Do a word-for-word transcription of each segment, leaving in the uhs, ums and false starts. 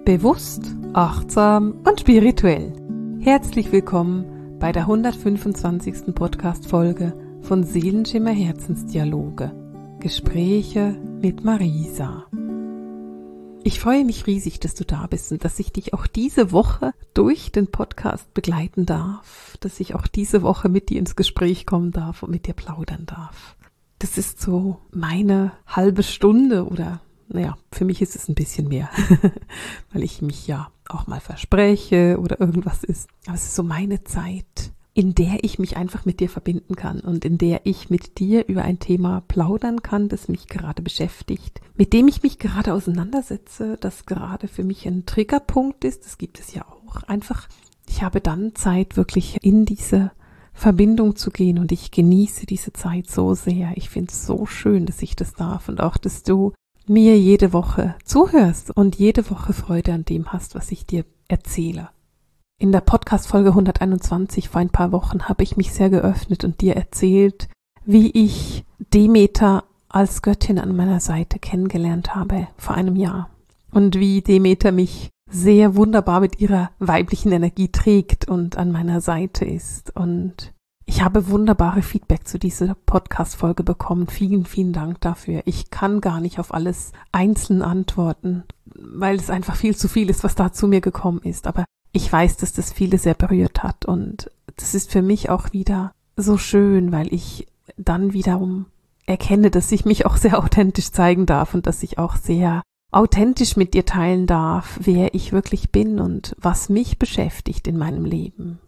Bewusst, achtsam und spirituell. Herzlich willkommen bei der hundertfünfundzwanzigsten Podcast-Folge von Seelenschimmer Herzensdialoge. Gespräche mit Marisa. Ich freue mich riesig, dass du da bist und dass ich dich auch diese Woche durch den Podcast begleiten darf, dass ich auch diese Woche mit dir ins Gespräch kommen darf und mit dir plaudern darf. Das ist so meine halbe Stunde oder naja, für mich ist es ein bisschen mehr, weil ich mich ja auch mal verspreche oder irgendwas ist. Aber es ist so meine Zeit, in der ich mich einfach mit dir verbinden kann und in der ich mit dir über ein Thema plaudern kann, das mich gerade beschäftigt, mit dem ich mich gerade auseinandersetze, das gerade für mich ein Triggerpunkt ist. Das gibt es ja auch. Einfach, ich habe dann Zeit, wirklich in diese Verbindung zu gehen und ich genieße diese Zeit so sehr. Ich finde es so schön, dass ich das darf und auch, dass du mir jede Woche zuhörst und jede Woche Freude an dem hast, was ich dir erzähle. In der Podcast-Folge hunderteinundzwanzig vor ein paar Wochen habe ich mich sehr geöffnet und dir erzählt, wie ich Demeter als Göttin an meiner Seite kennengelernt habe vor einem Jahr und wie Demeter mich sehr wunderbar mit ihrer weiblichen Energie trägt und an meiner Seite ist. Und ich habe wunderbare Feedback zu dieser Podcast-Folge bekommen. Vielen, vielen Dank dafür. Ich kann gar nicht auf alles einzeln antworten, weil es einfach viel zu viel ist, was da zu mir gekommen ist. Aber ich weiß, dass das viele sehr berührt hat. Und das ist für mich auch wieder so schön, weil ich dann wiederum erkenne, dass ich mich auch sehr authentisch zeigen darf und dass ich auch sehr authentisch mit dir teilen darf, wer ich wirklich bin und was mich beschäftigt in meinem Leben.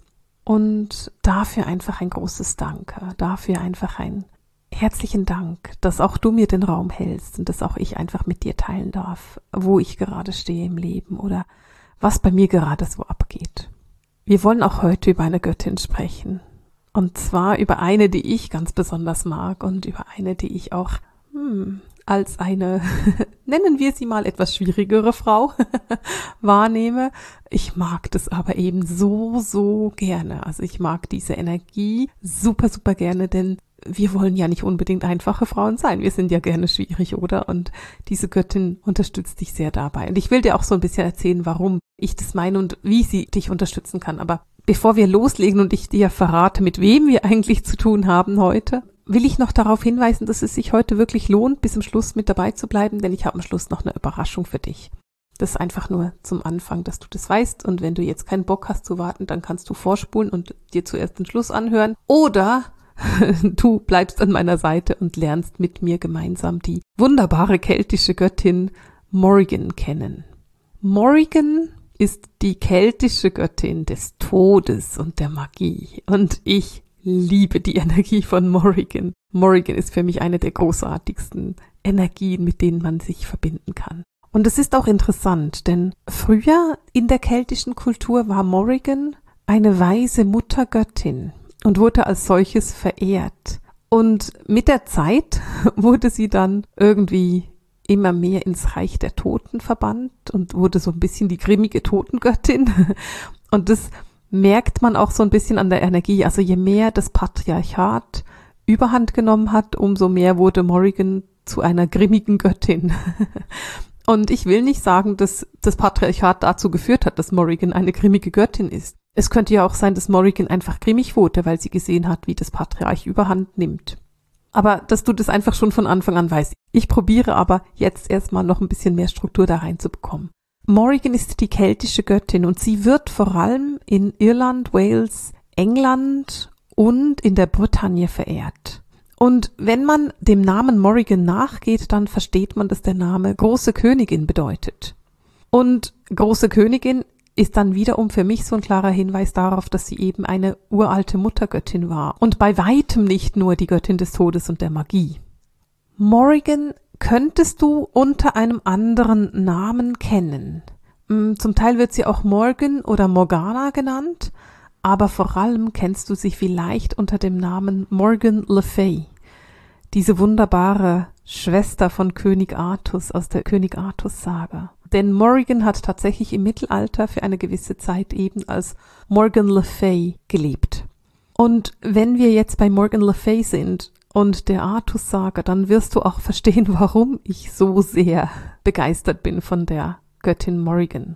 Und dafür einfach ein großes Danke, dafür einfach ein herzlichen Dank, dass auch du mir den Raum hältst und dass auch ich einfach mit dir teilen darf, wo ich gerade stehe im Leben oder was bei mir gerade so abgeht. Wir wollen auch heute über eine Göttin sprechen und zwar über eine, die ich ganz besonders mag und über eine, die ich auch hm, als eine, nennen wir sie mal etwas schwierigere Frau, wahrnehme. Ich mag das aber eben so, so gerne. Also ich mag diese Energie super, super gerne, denn wir wollen ja nicht unbedingt einfache Frauen sein. Wir sind ja gerne schwierig, oder? Und diese Göttin unterstützt dich sehr dabei. Und ich will dir auch so ein bisschen erzählen, warum ich das meine und wie sie dich unterstützen kann. Aber bevor wir loslegen und ich dir verrate, mit wem wir eigentlich zu tun haben heute, will ich noch darauf hinweisen, dass es sich heute wirklich lohnt, bis zum Schluss mit dabei zu bleiben, denn ich habe am Schluss noch eine Überraschung für dich. Das ist einfach nur zum Anfang, dass du das weißt und wenn du jetzt keinen Bock hast zu warten, dann kannst du vorspulen und dir zuerst den Schluss anhören oder du bleibst an meiner Seite und lernst mit mir gemeinsam die wunderbare keltische Göttin Morrigan kennen. Morrigan ist die keltische Göttin des Todes und der Magie und ich liebe die Energie von Morrigan. Morrigan ist für mich eine der großartigsten Energien, mit denen man sich verbinden kann. Und es ist auch interessant, denn früher in der keltischen Kultur war Morrigan eine weise Muttergöttin und wurde als solches verehrt. Und mit der Zeit wurde sie dann irgendwie immer mehr ins Reich der Toten verbannt und wurde so ein bisschen die grimmige Totengöttin. Und das merkt man auch so ein bisschen an der Energie. Also je mehr das Patriarchat Überhand genommen hat, umso mehr wurde Morrigan zu einer grimmigen Göttin. Und ich will nicht sagen, dass das Patriarchat dazu geführt hat, dass Morrigan eine grimmige Göttin ist. Es könnte ja auch sein, dass Morrigan einfach grimmig wurde, weil sie gesehen hat, wie das Patriarch Überhand nimmt. Aber dass du das einfach schon von Anfang an weißt. Ich probiere aber jetzt erstmal noch ein bisschen mehr Struktur da reinzubekommen. Morrigan ist die keltische Göttin und sie wird vor allem in Irland, Wales, England und in der Bretagne verehrt. Und wenn man dem Namen Morrigan nachgeht, dann versteht man, dass der Name große Königin bedeutet. Und große Königin ist dann wiederum für mich so ein klarer Hinweis darauf, dass sie eben eine uralte Muttergöttin war und bei weitem nicht nur die Göttin des Todes und der Magie. Morrigan könntest du unter einem anderen Namen kennen. Zum Teil wird sie auch Morgan oder Morgana genannt, aber vor allem kennst du sie vielleicht unter dem Namen Morgan Le Fay, diese wunderbare Schwester von König Artus aus der König Artus-Saga. Denn Morrigan hat tatsächlich im Mittelalter für eine gewisse Zeit eben als Morgan Le Fay gelebt. Und wenn wir jetzt bei Morgan Le Fay sind und der Artus-Saga, dann wirst du auch verstehen, warum ich so sehr begeistert bin von der Göttin Morrigan.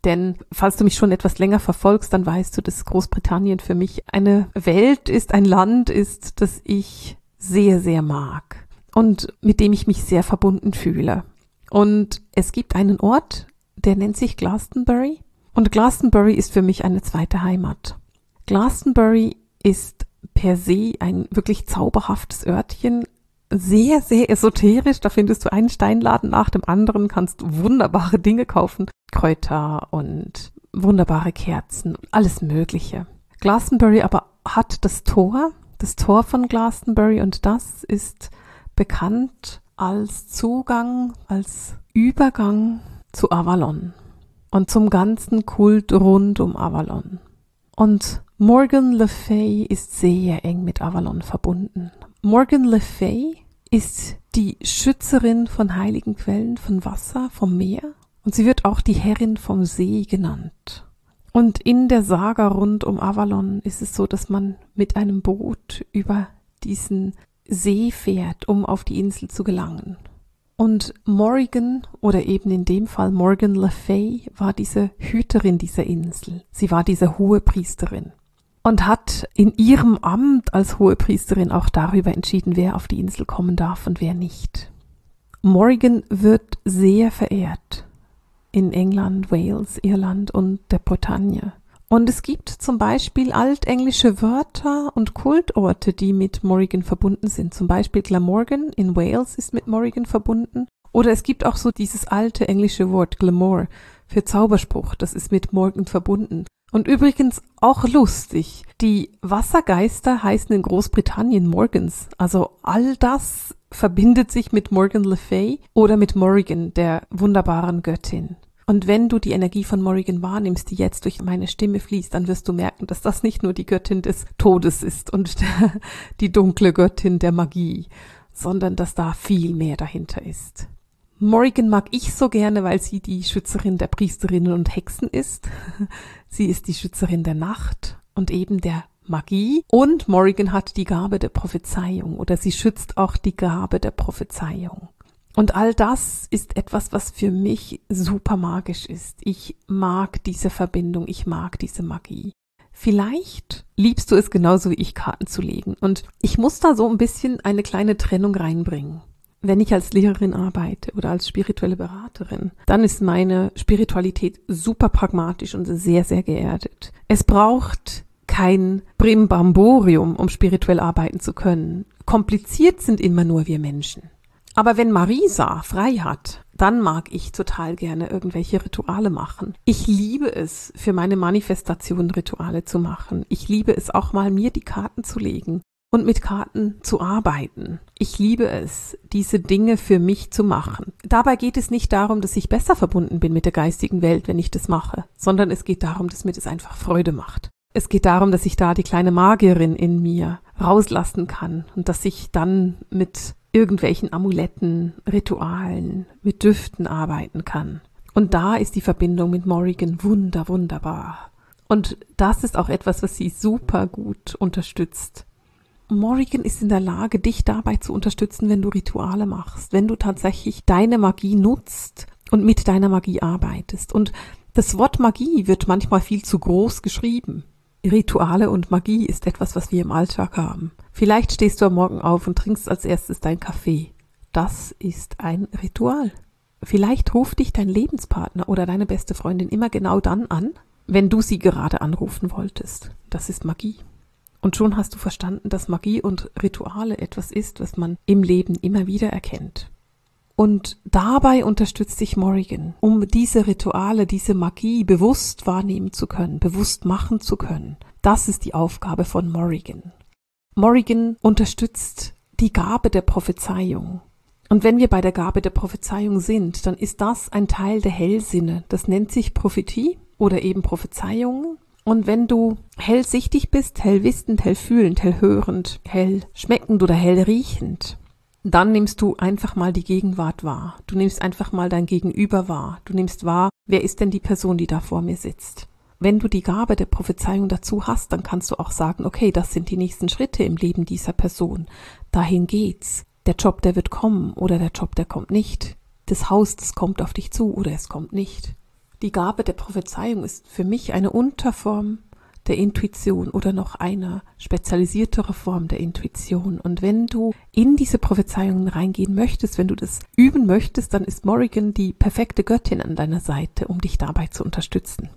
Denn falls du mich schon etwas länger verfolgst, dann weißt du, dass Großbritannien für mich eine Welt ist, ein Land ist, das ich sehr, sehr mag und mit dem ich mich sehr verbunden fühle. Und es gibt einen Ort, der nennt sich Glastonbury. Und Glastonbury ist für mich eine zweite Heimat. Glastonbury ist per se ein wirklich zauberhaftes Örtchen, sehr, sehr esoterisch. Da findest du einen Steinladen nach dem anderen, kannst wunderbare Dinge kaufen. Kräuter und wunderbare Kerzen, alles Mögliche. Glastonbury aber hat das Tor, das Tor von Glastonbury, und das ist bekannt als Zugang, als Übergang zu Avalon und zum ganzen Kult rund um Avalon. Und Morgan Le Fay ist sehr eng mit Avalon verbunden. Morgan Le Fay ist die Schützerin von heiligen Quellen, von Wasser, vom Meer, und sie wird auch die Herrin vom See genannt. Und in der Saga rund um Avalon ist es so, dass man mit einem Boot über diesen See fährt, um auf die Insel zu gelangen. Und Morrigan, oder eben in dem Fall Morgan Le Fay, war diese Hüterin dieser Insel. Sie war diese Hohepriesterin und hat in ihrem Amt als Hohepriesterin auch darüber entschieden, wer auf die Insel kommen darf und wer nicht. Morrigan wird sehr verehrt in England, Wales, Irland und der Bretagne. Und es gibt zum Beispiel altenglische Wörter und Kultorte, die mit Morrigan verbunden sind. Zum Beispiel Glamorgan in Wales ist mit Morrigan verbunden. Oder es gibt auch so dieses alte englische Wort Glamour für Zauberspruch. Das ist mit Morgan verbunden. Und übrigens auch lustig, die Wassergeister heißen in Großbritannien Morgans. Also all das verbindet sich mit Morgan Le Fay oder mit Morrigan, der wunderbaren Göttin. Und wenn du die Energie von Morrigan wahrnimmst, die jetzt durch meine Stimme fließt, dann wirst du merken, dass das nicht nur die Göttin des Todes ist und der, die dunkle Göttin der Magie, sondern dass da viel mehr dahinter ist. Morrigan mag ich so gerne, weil sie die Schützerin der Priesterinnen und Hexen ist. Sie ist die Schützerin der Nacht und eben der Magie. Und Morrigan hat die Gabe der Prophezeiung, oder sie schützt auch die Gabe der Prophezeiung. Und all das ist etwas, was für mich super magisch ist. Ich mag diese Verbindung, ich mag diese Magie. Vielleicht liebst du es genauso wie ich, Karten zu legen. Und ich muss da so ein bisschen eine kleine Trennung reinbringen. Wenn ich als Lehrerin arbeite oder als spirituelle Beraterin, dann ist meine Spiritualität super pragmatisch und sehr, sehr geerdet. Es braucht kein Brimbamborium, um spirituell arbeiten zu können. Kompliziert sind immer nur wir Menschen. Aber wenn Marisa frei hat, dann mag ich total gerne irgendwelche Rituale machen. Ich liebe es, für meine Manifestation Rituale zu machen. Ich liebe es auch mal, mir die Karten zu legen und mit Karten zu arbeiten. Ich liebe es, diese Dinge für mich zu machen. Dabei geht es nicht darum, dass ich besser verbunden bin mit der geistigen Welt, wenn ich das mache, sondern es geht darum, dass mir das einfach Freude macht. Es geht darum, dass ich da die kleine Magierin in mir rauslassen kann und dass ich dann mit irgendwelchen Amuletten, Ritualen, mit Düften arbeiten kann. Und da ist die Verbindung mit Morrigan wunder, wunderbar. Und das ist auch etwas, was sie super gut unterstützt. Morrigan ist in der Lage, dich dabei zu unterstützen, wenn du Rituale machst, wenn du tatsächlich deine Magie nutzt und mit deiner Magie arbeitest. Und das Wort Magie wird manchmal viel zu groß geschrieben. Rituale und Magie ist etwas, was wir im Alltag haben. Vielleicht stehst du am Morgen auf und trinkst als erstes deinen Kaffee. Das ist ein Ritual. Vielleicht ruft dich dein Lebenspartner oder deine beste Freundin immer genau dann an, wenn du sie gerade anrufen wolltest. Das ist Magie. Und schon hast du verstanden, dass Magie und Rituale etwas ist, was man im Leben immer wieder erkennt. Und dabei unterstützt dich Morrigan, um diese Rituale, diese Magie bewusst wahrnehmen zu können, bewusst machen zu können. Das ist die Aufgabe von Morrigan. Morrigan unterstützt die Gabe der Prophezeiung. Und wenn wir bei der Gabe der Prophezeiung sind, dann ist das ein Teil der Hellsinne. Das nennt sich Prophetie oder eben Prophezeiungen. Und wenn du hellsichtig bist, hellwissend, hellfühlend, hellhörend, hellschmeckend oder hellriechend, dann nimmst du einfach mal die Gegenwart wahr. Du nimmst einfach mal dein Gegenüber wahr. Du nimmst wahr, wer ist denn die Person, die da vor mir sitzt. Wenn du die Gabe der Prophezeiung dazu hast, dann kannst du auch sagen, okay, das sind die nächsten Schritte im Leben dieser Person. Dahin geht's. Der Job, der wird kommen oder der Job, der kommt nicht. Das Haus, das kommt auf dich zu oder es kommt nicht. Die Gabe der Prophezeiung ist für mich eine Unterform der Intuition oder noch eine spezialisiertere Form der Intuition. Und wenn du in diese Prophezeiungen reingehen möchtest, wenn du das üben möchtest, dann ist Morrigan die perfekte Göttin an deiner Seite, um dich dabei zu unterstützen.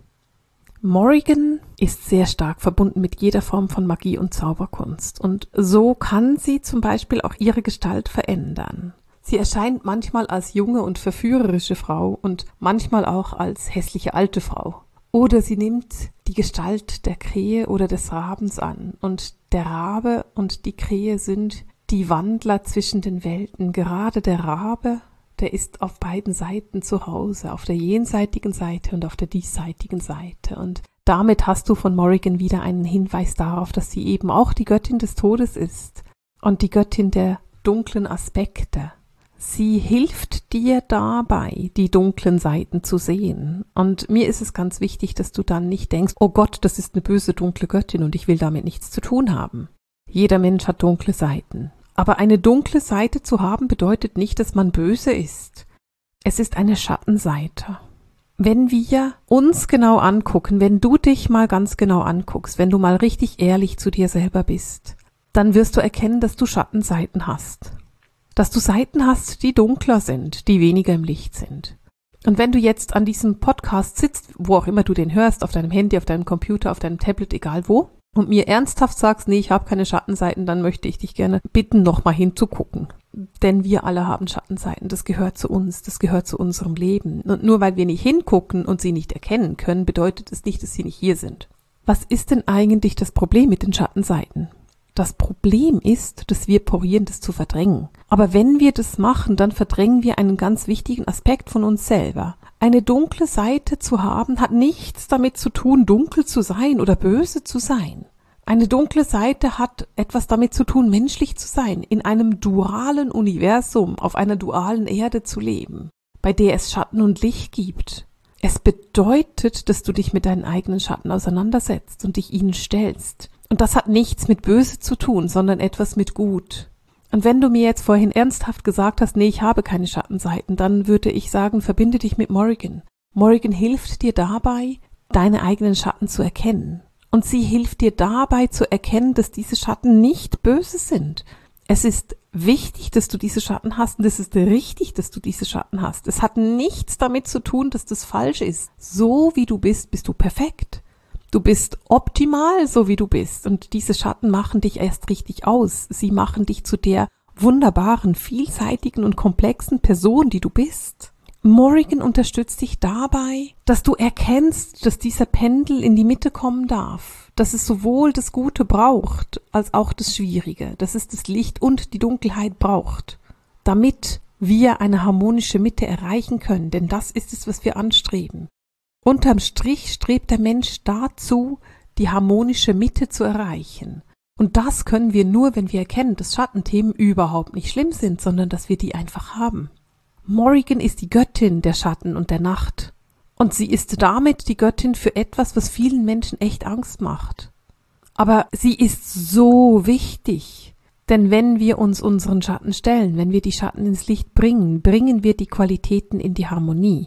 Morrigan ist sehr stark verbunden mit jeder Form von Magie und Zauberkunst. Und so kann sie zum Beispiel auch ihre Gestalt verändern. Sie erscheint manchmal als junge und verführerische Frau und manchmal auch als hässliche alte Frau. Oder sie nimmt die Gestalt der Krähe oder des Rabens an. Und der Rabe und die Krähe sind die Wandler zwischen den Welten. Gerade der Rabe, der ist auf beiden Seiten zu Hause, auf der jenseitigen Seite und auf der diesseitigen Seite. Und damit hast du von Morrigan wieder einen Hinweis darauf, dass sie eben auch die Göttin des Todes ist und die Göttin der dunklen Aspekte. Sie hilft dir dabei, die dunklen Seiten zu sehen. Und mir ist es ganz wichtig, dass du dann nicht denkst, oh Gott, das ist eine böse, dunkle Göttin und ich will damit nichts zu tun haben. Jeder Mensch hat dunkle Seiten. Aber eine dunkle Seite zu haben, bedeutet nicht, dass man böse ist. Es ist eine Schattenseite. Wenn wir uns genau angucken, wenn du dich mal ganz genau anguckst, wenn du mal richtig ehrlich zu dir selber bist, dann wirst du erkennen, dass du Schattenseiten hast. Dass du Seiten hast, die dunkler sind, die weniger im Licht sind. Und wenn du jetzt an diesem Podcast sitzt, wo auch immer du den hörst, auf deinem Handy, auf deinem Computer, auf deinem Tablet, egal wo, und mir ernsthaft sagst, nee, ich habe keine Schattenseiten, dann möchte ich dich gerne bitten, nochmal hinzugucken. Denn wir alle haben Schattenseiten, das gehört zu uns, das gehört zu unserem Leben. Und nur weil wir nicht hingucken und sie nicht erkennen können, bedeutet es nicht, dass sie nicht hier sind. Was ist denn eigentlich das Problem mit den Schattenseiten? Das Problem ist, dass wir probieren, das zu verdrängen. Aber wenn wir das machen, dann verdrängen wir einen ganz wichtigen Aspekt von uns selber. Eine dunkle Seite zu haben, hat nichts damit zu tun, dunkel zu sein oder böse zu sein. Eine dunkle Seite hat etwas damit zu tun, menschlich zu sein, in einem dualen Universum, auf einer dualen Erde zu leben, bei der es Schatten und Licht gibt. Es bedeutet, dass du dich mit deinen eigenen Schatten auseinandersetzt und dich ihnen stellst. Und das hat nichts mit Böse zu tun, sondern etwas mit Gut. Und wenn du mir jetzt vorhin ernsthaft gesagt hast, nee, ich habe keine Schattenseiten, dann würde ich sagen, verbinde dich mit Morrigan. Morrigan hilft dir dabei, deine eigenen Schatten zu erkennen. Und sie hilft dir dabei zu erkennen, dass diese Schatten nicht böse sind. Es ist wichtig, dass du diese Schatten hast und es ist richtig, dass du diese Schatten hast. Es hat nichts damit zu tun, dass das falsch ist. So wie du bist, bist du perfekt. Du bist optimal, so wie du bist. Und diese Schatten machen dich erst richtig aus. Sie machen dich zu der wunderbaren, vielseitigen und komplexen Person, die du bist. Morrigan unterstützt dich dabei, dass du erkennst, dass dieser Pendel in die Mitte kommen darf. Dass es sowohl das Gute braucht, als auch das Schwierige. Dass es das Licht und die Dunkelheit braucht. Damit wir eine harmonische Mitte erreichen können. Denn das ist es, was wir anstreben. Unterm Strich strebt der Mensch dazu, die harmonische Mitte zu erreichen. Und das können wir nur, wenn wir erkennen, dass Schattenthemen überhaupt nicht schlimm sind, sondern dass wir die einfach haben. Morrigan ist die Göttin der Schatten und der Nacht. Und sie ist damit die Göttin für etwas, was vielen Menschen echt Angst macht. Aber sie ist so wichtig. Denn wenn wir uns unseren Schatten stellen, wenn wir die Schatten ins Licht bringen, bringen wir die Qualitäten in die Harmonie.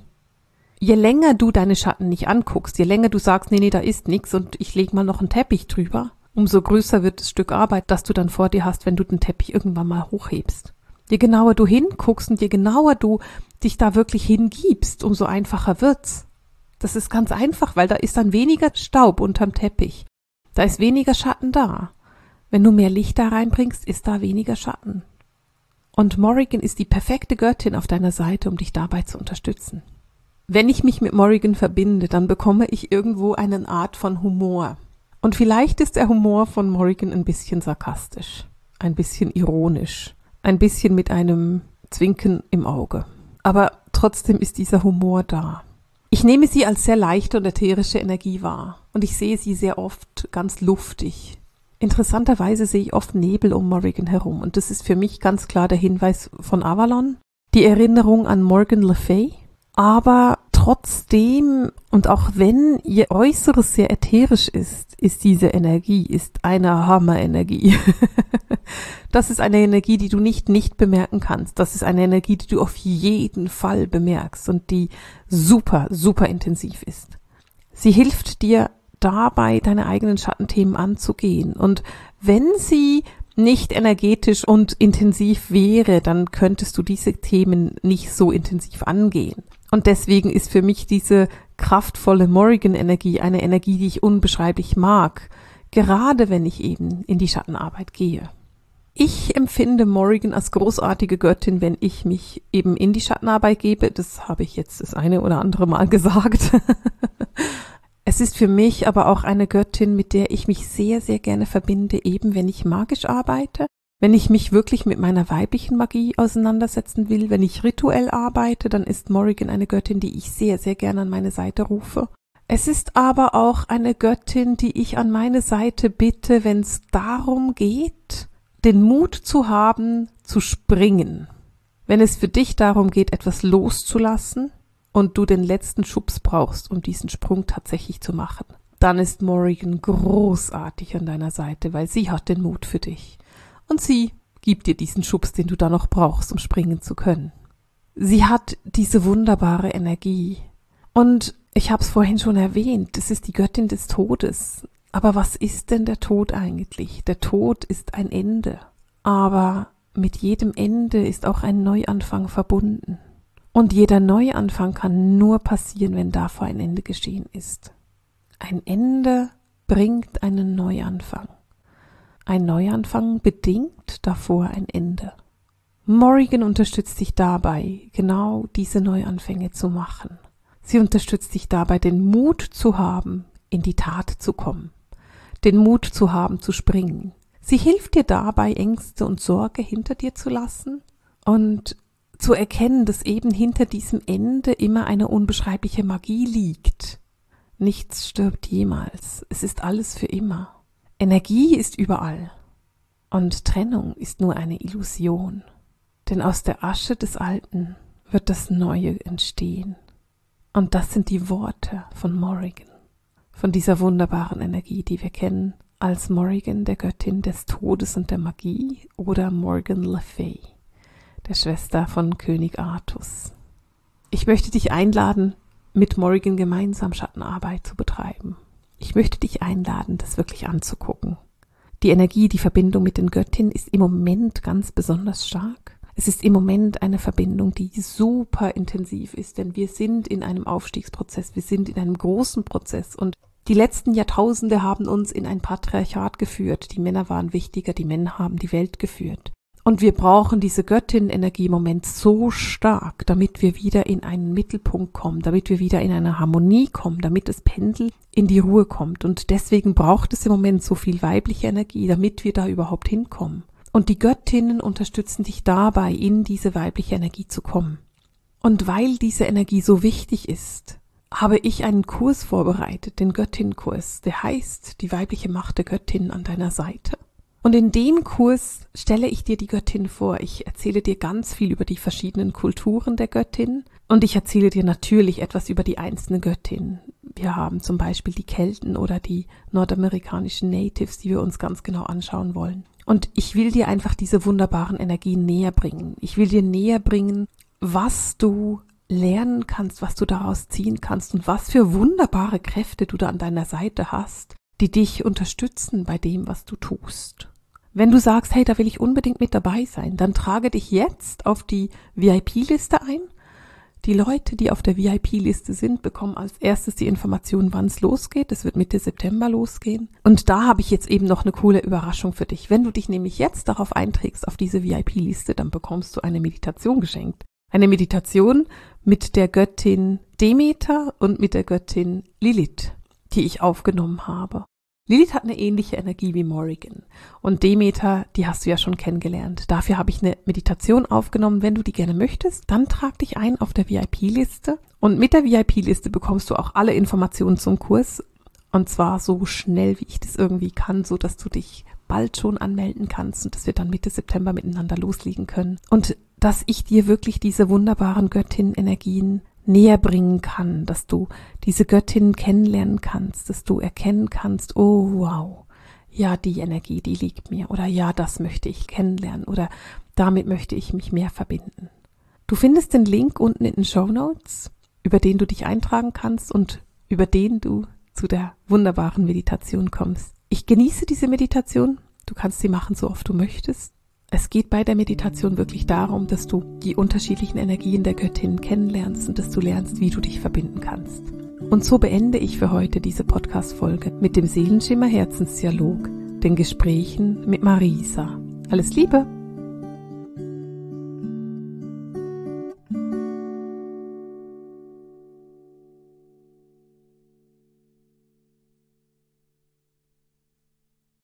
Je länger du deine Schatten nicht anguckst, je länger du sagst, nee, nee, da ist nichts und ich lege mal noch einen Teppich drüber, umso größer wird das Stück Arbeit, das du dann vor dir hast, wenn du den Teppich irgendwann mal hochhebst. Je genauer du hinguckst und je genauer du dich da wirklich hingibst, umso einfacher wird's. Das ist ganz einfach, weil da ist dann weniger Staub unterm Teppich. Da ist weniger Schatten da. Wenn du mehr Licht da reinbringst, ist da weniger Schatten. Und Morrigan ist die perfekte Göttin auf deiner Seite, um dich dabei zu unterstützen. Wenn ich mich mit Morrigan verbinde, dann bekomme ich irgendwo eine Art von Humor. Und vielleicht ist der Humor von Morrigan ein bisschen sarkastisch, ein bisschen ironisch, ein bisschen mit einem Zwinken im Auge. Aber trotzdem ist dieser Humor da. Ich nehme sie als sehr leichte und ätherische Energie wahr. Und ich sehe sie sehr oft ganz luftig. Interessanterweise sehe ich oft Nebel um Morrigan herum. Und das ist für mich ganz klar der Hinweis von Avalon. Die Erinnerung an Morgan Le Fay. Aber trotzdem und auch wenn ihr Äußeres sehr ätherisch ist, ist diese Energie, ist eine Hammer-Energie. Das ist eine Energie, die du nicht nicht bemerken kannst. Das ist eine Energie, die du auf jeden Fall bemerkst und die super, super intensiv ist. Sie hilft dir dabei, deine eigenen Schattenthemen anzugehen. Und wenn sie nicht energetisch und intensiv wäre, dann könntest du diese Themen nicht so intensiv angehen. Und deswegen ist für mich diese kraftvolle Morrigan-Energie eine Energie, die ich unbeschreiblich mag, gerade wenn ich eben in die Schattenarbeit gehe. Ich empfinde Morrigan als großartige Göttin, wenn ich mich eben in die Schattenarbeit gebe. Das habe ich jetzt das eine oder andere Mal gesagt. Es ist für mich aber auch eine Göttin, mit der ich mich sehr, sehr gerne verbinde, eben wenn ich magisch arbeite, wenn ich mich wirklich mit meiner weiblichen Magie auseinandersetzen will, wenn ich rituell arbeite, dann ist Morrigan eine Göttin, die ich sehr, sehr gerne an meine Seite rufe. Es ist aber auch eine Göttin, die ich an meine Seite bitte, wenn es darum geht, den Mut zu haben, zu springen. Wenn es für dich darum geht, etwas loszulassen, und du den letzten Schubs brauchst, um diesen Sprung tatsächlich zu machen, dann ist Morrigan großartig an deiner Seite, weil sie hat den Mut für dich. Und sie gibt dir diesen Schubs, den du da noch brauchst, um springen zu können. Sie hat diese wunderbare Energie. Und ich habe es vorhin schon erwähnt, es ist die Göttin des Todes. Aber was ist denn der Tod eigentlich? Der Tod ist ein Ende. Aber mit jedem Ende ist auch ein Neuanfang verbunden. Und jeder Neuanfang kann nur passieren, wenn davor ein Ende geschehen ist. Ein Ende bringt einen Neuanfang. Ein Neuanfang bedingt davor ein Ende. Morrigan unterstützt dich dabei, genau diese Neuanfänge zu machen. Sie unterstützt dich dabei, den Mut zu haben, in die Tat zu kommen. Den Mut zu haben, zu springen. Sie hilft dir dabei, Ängste und Sorge hinter dir zu lassen und zu erkennen, dass eben hinter diesem Ende immer eine unbeschreibliche Magie liegt. Nichts stirbt jemals. Es ist alles für immer. Energie ist überall. Und Trennung ist nur eine Illusion. Denn aus der Asche des Alten wird das Neue entstehen. Und das sind die Worte von Morrigan. Von dieser wunderbaren Energie, die wir kennen als Morrigan, der Göttin des Todes und der Magie, oder Morgan Le Fay, der Schwester von König Artus. Ich möchte dich einladen, mit Morrigan gemeinsam Schattenarbeit zu betreiben. Ich möchte dich einladen, das wirklich anzugucken. Die Energie, die Verbindung mit den Göttinnen ist im Moment ganz besonders stark. Es ist im Moment eine Verbindung, die super intensiv ist, denn wir sind in einem Aufstiegsprozess, wir sind in einem großen Prozess und die letzten Jahrtausende haben uns in ein Patriarchat geführt. Die Männer waren wichtiger, die Männer haben die Welt geführt. Und wir brauchen diese Göttin-Energie im Moment so stark, damit wir wieder in einen Mittelpunkt kommen, damit wir wieder in eine Harmonie kommen, damit das Pendel in die Ruhe kommt. Und deswegen braucht es im Moment so viel weibliche Energie, damit wir da überhaupt hinkommen. Und die Göttinnen unterstützen dich dabei, in diese weibliche Energie zu kommen. Und weil diese Energie so wichtig ist, habe ich einen Kurs vorbereitet, den Göttinnenkurs, der heißt die weibliche Macht der Göttin an deiner Seite. Und in dem Kurs stelle ich dir die Göttin vor. Ich erzähle dir ganz viel über die verschiedenen Kulturen der Göttin und ich erzähle dir natürlich etwas über die einzelne Göttin. Wir haben zum Beispiel die Kelten oder die nordamerikanischen Natives, die wir uns ganz genau anschauen wollen. Und ich will dir einfach diese wunderbaren Energien näher bringen. Ich will dir näher bringen, was du lernen kannst, was du daraus ziehen kannst und was für wunderbare Kräfte du da an deiner Seite hast, die dich unterstützen bei dem, was du tust. Wenn du sagst, hey, da will ich unbedingt mit dabei sein, dann trage dich jetzt auf die V I P-Liste ein. Die Leute, die auf der V I P-Liste sind, bekommen als erstes die Information, wann es losgeht. Es wird Mitte September losgehen. Und da habe ich jetzt eben noch eine coole Überraschung für dich. Wenn du dich nämlich jetzt darauf einträgst, auf diese V I P-Liste, dann bekommst du eine Meditation geschenkt. Eine Meditation mit der Göttin Demeter und mit der Göttin Lilith, die ich aufgenommen habe. Lilith hat eine ähnliche Energie wie Morrigan und Demeter, die hast du ja schon kennengelernt. Dafür habe ich eine Meditation aufgenommen. Wenn du die gerne möchtest, dann trag dich ein auf der V I P-Liste und mit der V I P-Liste bekommst du auch alle Informationen zum Kurs und zwar so schnell, wie ich das irgendwie kann, so dass du dich bald schon anmelden kannst und dass wir dann Mitte September miteinander loslegen können und dass ich dir wirklich diese wunderbaren Göttin-Energien näher bringen kann, dass du diese Göttin kennenlernen kannst, dass du erkennen kannst, oh wow, ja, die Energie, die liegt mir, oder ja, das möchte ich kennenlernen, oder damit möchte ich mich mehr verbinden. Du findest den Link unten in den Shownotes, über den du dich eintragen kannst und über den du zu der wunderbaren Meditation kommst. Ich genieße diese Meditation, du kannst sie machen, so oft du möchtest. Es geht bei der Meditation wirklich darum, dass du die unterschiedlichen Energien der Göttin kennenlernst und dass du lernst, wie du dich verbinden kannst. Und so beende ich für heute diese Podcast-Folge mit dem Seelenschimmer Herzensdialog, den Gesprächen mit Marisa. Alles Liebe!